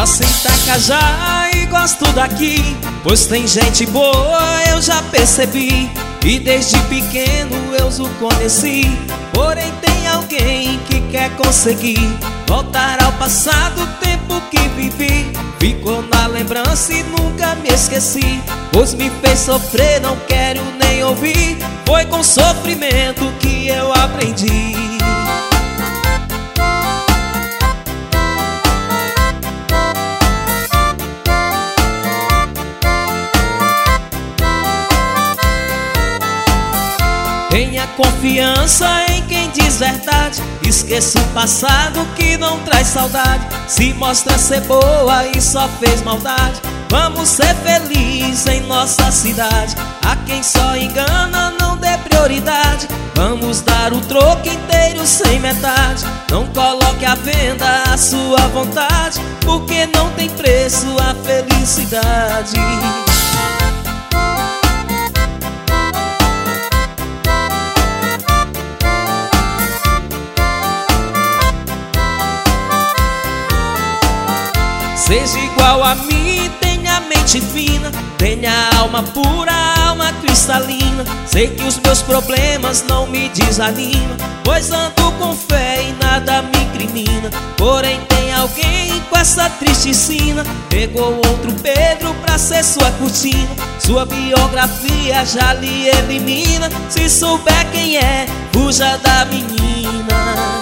Nasci em Itacajá e gosto daqui, pois tem gente boa, eu já percebi. E desde pequeno eu o conheci. Porém tem alguém que quer conseguir voltar ao passado, o tempo que vivi. Ficou na lembrança e nunca me esqueci, pois me fez sofrer, não quero nem ouvir. Foi com sofrimento que eu aprendi. Tenha confiança em quem diz verdade. Esqueça o passado que não traz saudade. Se mostra ser boa e só fez maldade. Vamos ser felizes em nossa cidade. A quem só engana não dê prioridade. Vamos dar o troco inteiro sem metade. Não coloque à venda a sua vontade, porque não tem preço a felicidade. Seja igual a mim, tenha mente fina, tenha alma pura, alma cristalina. Sei que os meus problemas não me desanimam, pois ando com fé e nada me incrimina. Porém tem alguém com essa triste sina, pegou outro Pedro pra ser sua cortina. Sua biografia já lhe elimina. Se souber quem é, fuja da menina.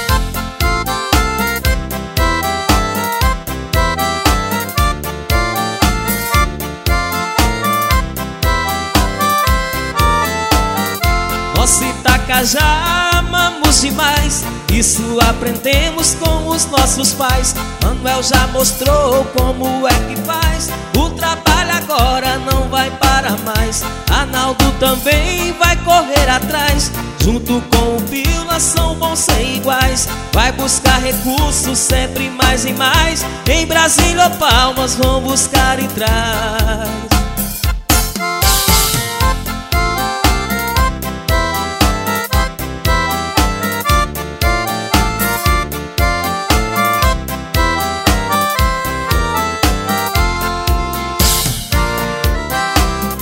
Nosso Itacajá amamos demais, isso aprendemos com os nossos pais. Manuel já mostrou como é que faz, o trabalho agora não vai parar mais. Arnaldo também vai correr atrás, junto com o Bill nós são bons sem iguais. Vai buscar recursos sempre mais e mais, em Brasília ou Palmas vão buscar e traz.